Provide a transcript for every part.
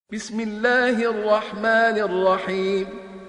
بسم الله الرحمن الرحيم.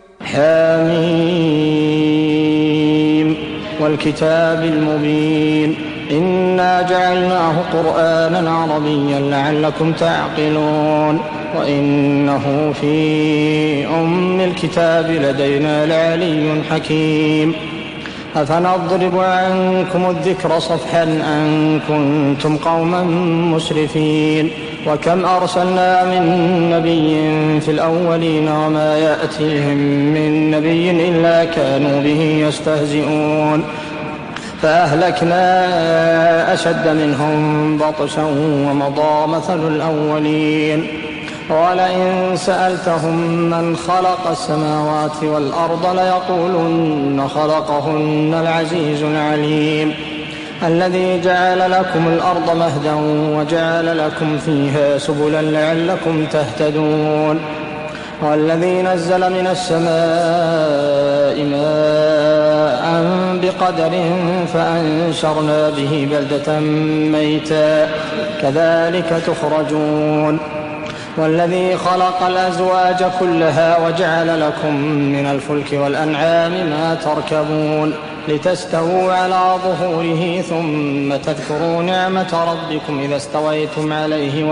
حميم والكتاب المبين إنا جعلناه قرآنا عربيا لعلكم تعقلون وإنه في أم الكتاب لدينا لعلي حكيم أفنضرب عنكم الذكر صفحا أن كنتم قوما مسرفين وكم أرسلنا من نبي في الأولين وما يأتيهم من نبي إلا كانوا به يستهزئون فأهلكنا أشد منهم بطشا ومضى مثل الأولين ولئن سألتهم من خلق السماوات والأرض ليقولن خلقهن العزيز العليم الذي جعل لكم الأرض مهدا وجعل لكم فيها سبلا لعلكم تهتدون والذي نزل من السماء ماء بقدر فأنشرنا به بلدة ميتا كذلك تخرجون والذي خلق الأزواج كلها وجعل لكم من الفلك والأنعام ما تركبون لتستووا على ظهوره ثم تذكروا نعمة ربكم إذا استويتم عليه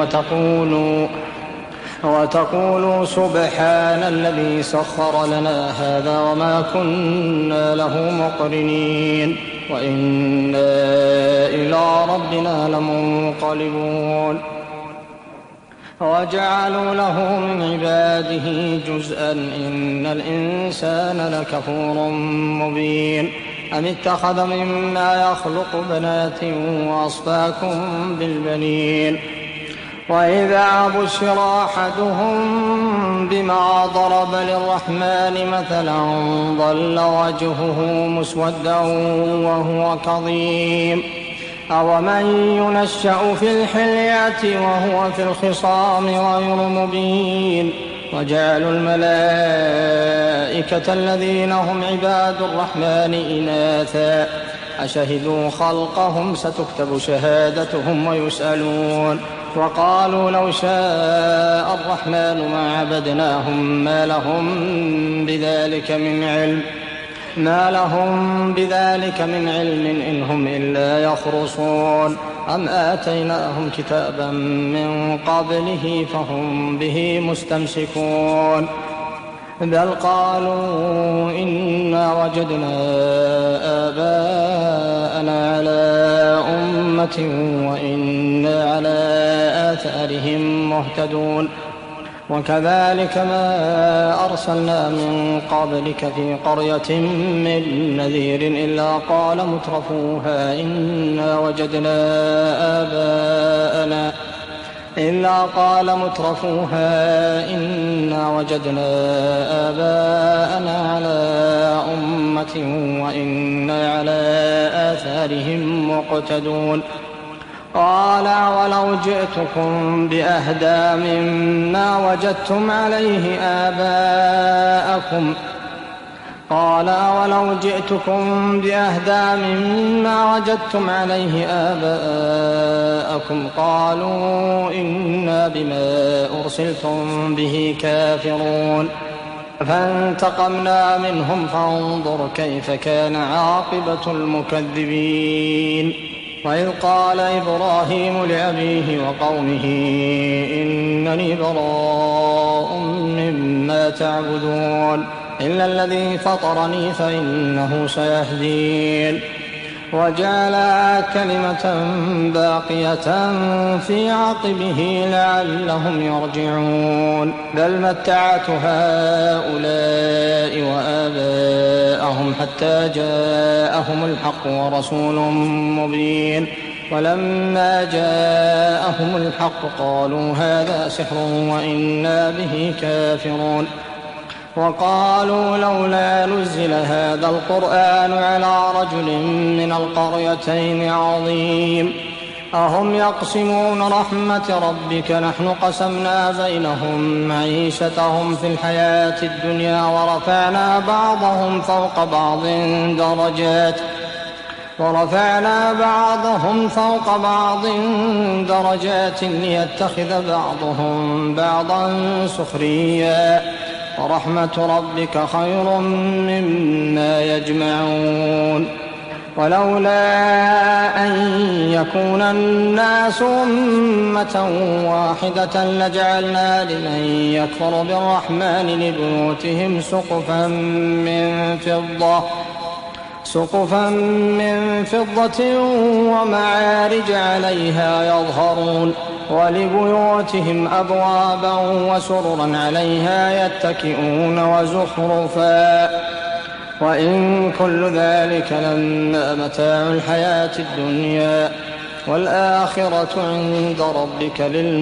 وتقولوا سبحان الذي سخر لنا هذا وما كنا له مقرنين وإنا إلى ربنا لمنقلبون وجعلوا له من عباده جزءا إن الإنسان لكفور مبين أم اتخذ مما يخلق بنات وأصفاكم بالبنين وإذا بشر أحدهم بما ضرب للرحمن مثلا ظل وجهه مسودا وهو كظيم أومن ينشأ في الحلية وهو في الخصام غير مبين وجعلوا الملائكة الذين هم عباد الرحمن إناثا أشهدوا خلقهم ستكتب شهادتهم ويسألون وقالوا لو شاء الرحمن ما عبدناهم ما لهم بذلك من علم إن هم إلا يخرصون أم آتيناهم كتابا من قبله فهم به مستمسكون بل قالوا إنا وجدنا آباءنا على أمة وإنا على آثارهم مهتدون وكذلك ما أرسلنا من قبلك في قرية من نذير إلا قال مترفوها إنا وجدنا آباءنا على أمة وإنا على آثارهم مقتدون قال ولو جئتكم بأهدى مما وجدتم عليه آباءكم قالوا إنا بما أرسلتم به كافرون فانتقمنا منهم فانظر كيف كان عاقبة المكذبين وإذ قال إبراهيم لأبيه وقومه إنني براء مما تعبدون إلا الذي فطرني فإنه سيهدين وجعل كلمة باقية في عقبه لعلهم يرجعون بل متعت هؤلاء وآباءهم حتى جاءهم الحق ورسول مبين ولما جاءهم الحق قالوا هذا سحر وإنا به كافرون وقالوا لولا نزل هذا القرآن على رجل من القريتين عظيم أهم يقسمون رحمة ربك نحن قسمنا بينهم معيشتهم في الحياة الدنيا ورفعنا بعضهم فوق بعض درجات ورفعنا بعضهم فوق بعض درجات ليتخذ بعضهم بعضا سخريا ورحمة ربك خير مما يجمعون ولولا أن يكون الناس أمة واحدة لجعلنا لمن يكفر بالرحمن لبيوتهم سقفا من فضة ومعارج عليها يظهرون ولبيوتهم أبوابا وسررا عليها يتكئون وزخرفا وإن كل ذلك لما متاع الحياة الدنيا والآخرة عند ربك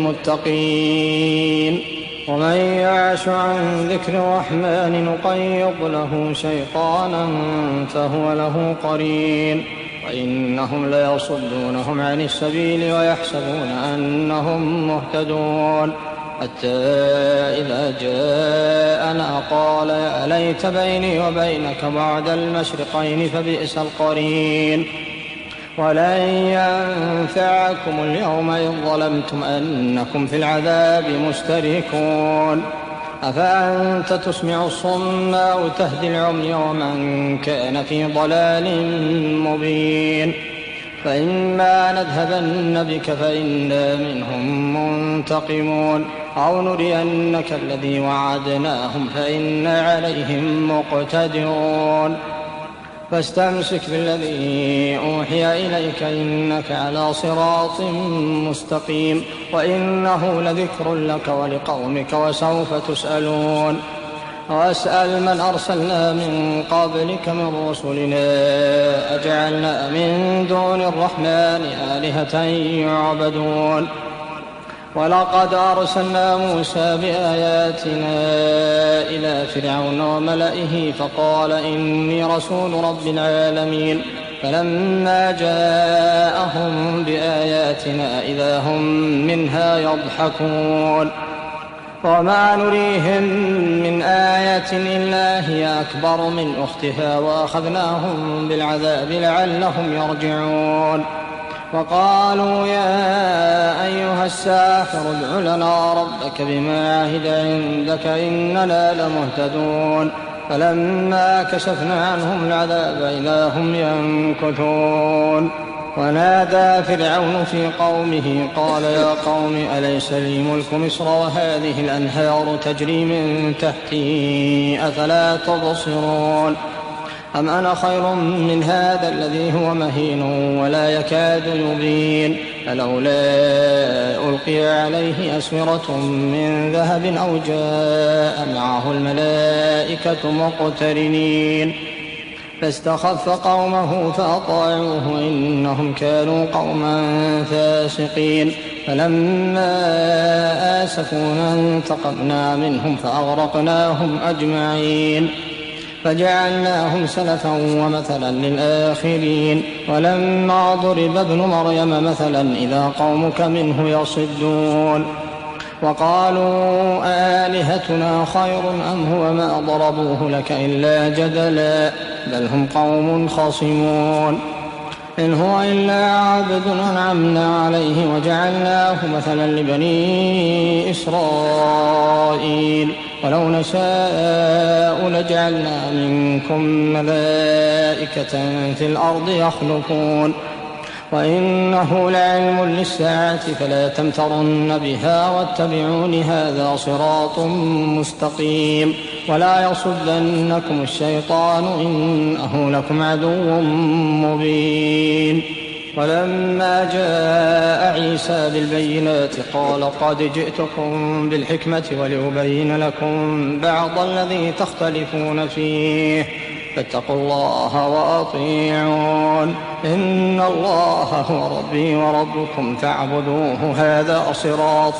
للمتقين ومن يعش عن ذكر الرحمن نقيض له شيطانا فهو له قرين وإنهم ليصدونهم عن السبيل ويحسبون أنهم مهتدون حتى إذا جاءنا قال يا ليت بيني وبينك بعد المشرقين فبئس القرين ولن ينفعكم اليوم إذ ظلمتم أنكم في العذاب مشتركون أفأنت تسمع الصم أو تهدي العمي ومن كان في ضلال مبين فإما نذهبن بك فإنا منهم منتقمون أو نرينك الذي وعدناهم فإنا عليهم مقتدرون فاستمسك بالذي أوحي إليك إنك على صراط مستقيم وإنه لذكر لك ولقومك وسوف تسألون واسأل من أرسلنا من قبلك من رسلنا أجعلنا من دون الرحمن آلهة يعبدون ولقد أرسلنا موسى بآياتنا إلى فرعون وملئه فقال إني رسول رب العالمين فلما جاءهم بآياتنا إذا هم منها يضحكون وما نريهم من آية إلا هي أكبر من أختها وأخذناهم بالعذاب لعلهم يرجعون وقالوا يا أيها الساحر ادع لنا ربك بما عهد عندك إننا لمهتدون فلما كشفنا عنهم العذاب إذا هم ينكثون ونادى فرعون في قومه قال يا قوم أليس لي ملك مصر وهذه الأنهار تجري من تحتي أفلا تبصرون أم أنا خير من هذا الذي هو مهين ولا يكاد يبين فلولا ألقي عليه أسورة من ذهب أو جاء معه الملائكة مقترنين فاستخف قومه فأطاعوه إنهم كانوا قوما فاسقين فلما آسفونا انتقمنا منهم فأغرقناهم أجمعين فجعلناهم سلفا ومثلا للآخرين ولما ضرب ابن مريم مثلا إذا قومك منه يصدون وقالوا آلهتنا خير أم هو ما ضربوه لك إلا جدلا بل هم قوم خصمون إن هو إلا عبد أنعمنا عليه وجعلناه مثلا لبني إسرائيل ولو نشاء لجعلنا منكم ملائكة في الأرض يخلفون وإنه لعلم للساعة فلا تمترن بها واتبعون هذا صراط مستقيم ولا يصدنكم الشيطان إنه لكم عدو مبين ولما جاء عيسى بالبينات قال قد جئتكم بالحكمة ولأبين لكم بعض الذي تختلفون فيه فاتقوا الله وأطيعون إن الله هو ربي وربكم فاعبدوه هذا صراط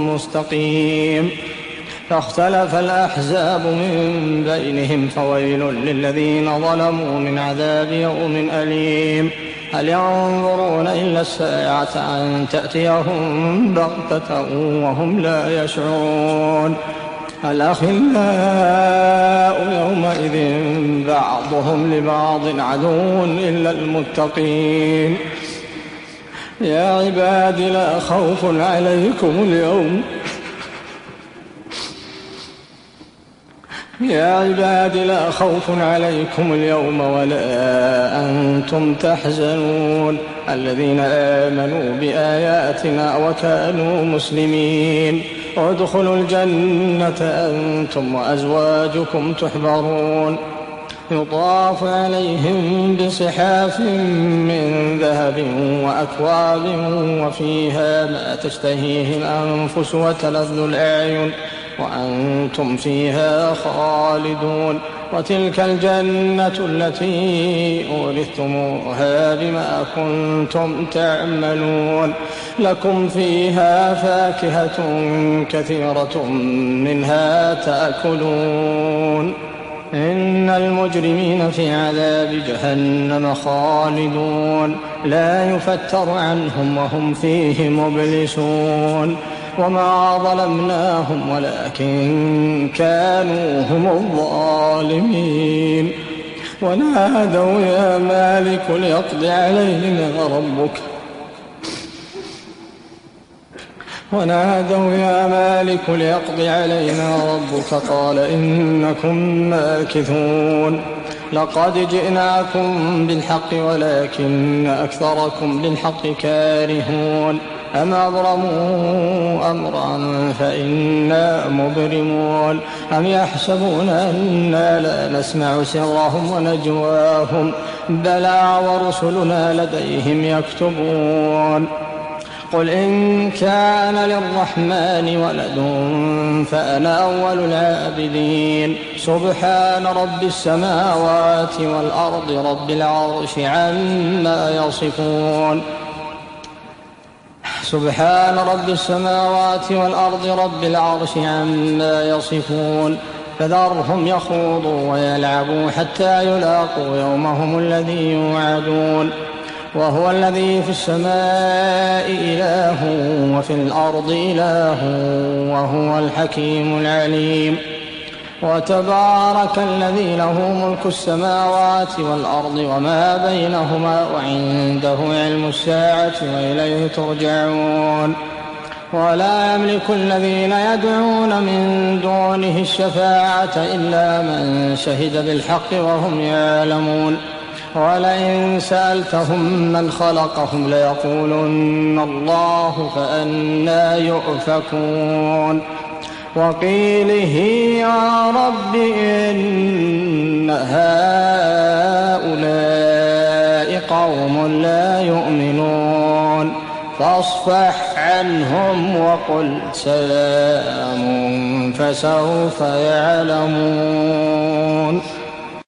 مستقيم فاختلف الأحزاب من بينهم فويل للذين ظلموا من عذاب يوم أليم هل ينظرون إلا الساعة أن تأتيهم بغتة وهم لا يشعرون الأخلاء يومئذ بعضهم لبعض عدو إلا المتقين. يا عباد لا خوف عليكم اليوم ولا أنتم تحزنون الذين آمنوا بآياتنا وكانوا مسلمين ادخلوا الجنة أنتم وأزواجكم تحبرون يطاف عليهم بصحاف من ذهب وأكواب وفيها ما تشتهيه الأنفس وتلذ الأعين وأنتم فيها خالدون وتلك الجنة التي أورثتموها بما كنتم تعملون لكم فيها فاكهة كثيرة منها تأكلون إن المجرمين في عذاب جهنم خالدون لا يفتر عنهم وهم فيه مبلسون وما ظلمناهم ولكن كانوا هم الظالمين ونادوا يا مالك ليقض علينا ربك قال إنكم ماكثون لقد جئناكم بالحق ولكن أكثركم للحق كارهون أم أبرموا أمرا فإنا مبرمون أم يحسبون أنا لا نسمع سرهم ونجواهم بلى ورسلنا لديهم يكتبون قل إن كان للرحمن ولد فأنا أول العابدين سبحان رب السماوات والأرض رب العرش عما يصفون فذرهم يخوضوا ويلعبوا حتى يلاقوا يومهم الذي يوعدون وهو الذي في السماء إله وفي الأرض إله وهو الحكيم العليم وتبارك الذي له ملك السماوات والأرض وما بينهما وعنده علم الساعة وإليه ترجعون ولا يملك الذين يدعون من دونه الشفاعة إلا من شهد بالحق وهم يعلمون ولئن سألتهم من خلقهم ليقولن الله فأنى يؤفكون وقيله يا رب إن هؤلاء قوم لا يؤمنون فاصفح عنهم وقل سلام فسوف يعلمون.